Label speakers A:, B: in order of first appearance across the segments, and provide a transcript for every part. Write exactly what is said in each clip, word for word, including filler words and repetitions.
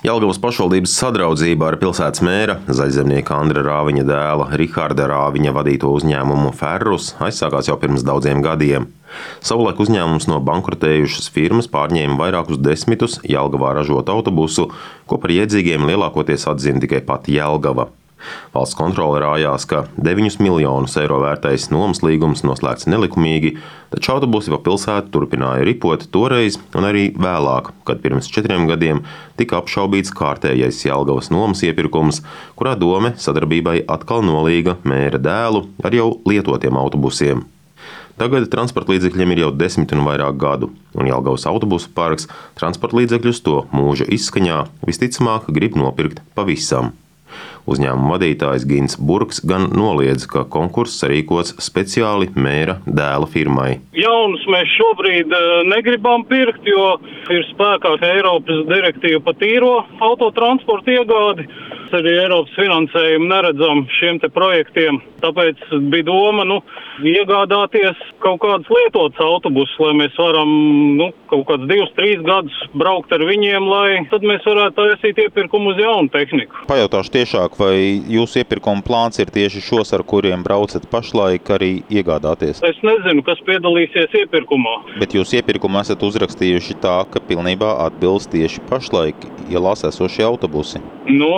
A: Jelgavas pašvaldības sadraudzība ar pilsētas mēra, zaļzemnieka Andra Rāviņa dēla Riharda Rāviņa vadīto uzņēmumu Ferrus aizsākās jau pirms daudziem gadiem. Savulaik uzņēmums no bankrotējušas firmas pārņēma vairākus desmitus Jelgavā ražotu autobusu, ko par iedzīgiem lielākoties atzina tikai pati Jelgava. Valsts kontrole rājās, ka deviņus miljonus eiro vērtais nomas līgums noslēgts nelikumīgi, taču autobusi pa pilsētu turpināja ripot toreiz un arī vēlāk, kad pirms četriem gadiem tika apšaubīts kārtējais Jelgavas nomas iepirkums, kurā dome sadarbībai atkal nolīga mēra dēlu ar jau lietotiem autobusiem. Tagad transportlīdzekļiem ir jau desmit un vairāk gadu, un Jelgavas autobusu parks transportlīdzekļus to mūža izskaņā visticamāk grib nopirkt pavisam. Uzņēmuma vadītājs Gins Burks gan noliedz, ka konkurss rīkots speciāli mēra dēla firmai.
B: Jaunus mēs šobrīd negribam pirkt, jo ir spēkā Eiropas direktīva par tīro autotransportu iegādi. Arī Eiropas finansējumu neredzam šiem te projektiem. Tāpēc bija doma nu, iegādāties kaut kādus lietotus autobusus, lai mēs varam nu, kaut kādus divus, trīs gadus braukt ar viņiem, lai tad mēs varētu taisīt iepirkumu uz jaunu tehniku.
C: Pajautāšu tiešāk, vai jūsu iepirkuma plāns ir tieši šos, ar kuriem braucat pašlaik, arī iegādāties?
B: Es nezinu, kas piedalīsies iepirkumā.
C: Bet jūs iepirkumu esat uzrakstījuši tā, ka pilnībā atbilst tieši pašlaik ielās esošie autobusi?
B: Nu,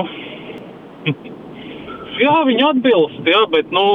B: jā, viņi atbilst, jā, bet, nu,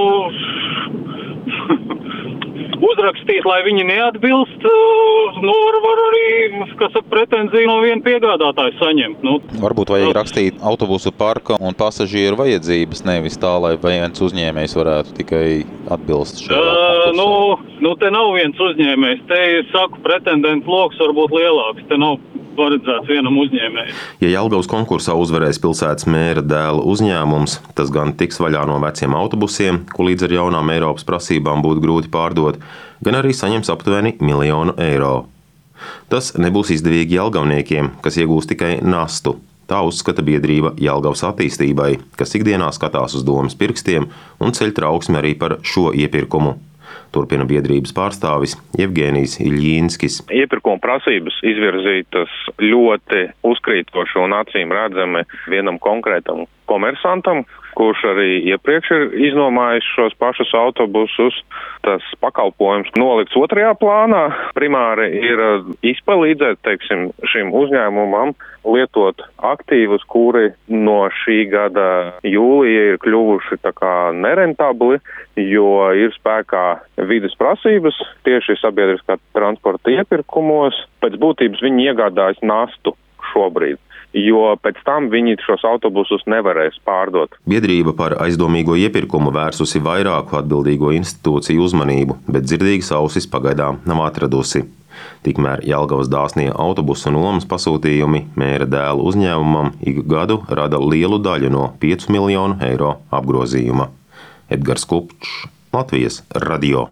B: uzrakstīt, lai viņi neatbilst, nu, var arī, kas saka, pretenziju no viena piegādātāja saņemt. Nu,
C: Varbūt vajag rakstīt autobusu parka un pasažieru vajadzības, nevis tā, lai viens uzņēmējs varētu tikai atbilst šajā
B: uh, nu, nu, te nav viens uzņēmējs, te, saku, pretendentu loks varbūt lielāks, te nav paredzēts vienam uzņēmējam.
A: Ja Jelgavas konkursā uzvarēs pilsētas mēra dēla uzņēmums, tas gan tiks vaļā no veciem autobusiem, ko līdz ar jaunām Eiropas prasībām būtu grūti pārdot, gan arī saņems aptuveni miljonu eiro. Tas nebūs izdevīgi jelgavniekiem, kas iegūs tikai nastu. Tā uzskata biedrība Jelgavas attīstībai, kas ikdienā skatās uz domas pirkstiem un ceļ trauksmi arī par šo iepirkumu. Turpina biedrības pārstāvis Jevgenijs Iļjīnskis.
D: Iepirkuma prasības izvirzītas ļoti uzkrītoši un acīm redzami vienam konkrētam komersantam, kurš arī iepriekš ir iznomājis šos pašus autobusus. Tas pakalpojums nolikts otrajā plānā. Primāri ir izpalīdzēt, teiksim, šim uzņēmumam lietot aktīvus, kuri no šī gada jūlija ir kļuvuši tā kā nerentabli, jo ir spēkā vides prasības tieši sabiedriskā transporta iepirkumos. Pēc būtības viņi iegādājas nastu šobrīd, jo pēc tam viņi šos autobusus nevarēs pārdot.
A: Biedrība par aizdomīgo iepirkumu vērsusi vairāku atbildīgo institūciju uzmanību, bet dzirdīgas ausis pagaidām nav atradusi. Tikmēr Jelgavas dāsnie autobusu nomas pasūtījumi mēra dēla uzņēmumam ik gadu rada lielu daļu no piecu miljonu eiro apgrozījuma. Edgars Kupčs, Latvijas radio.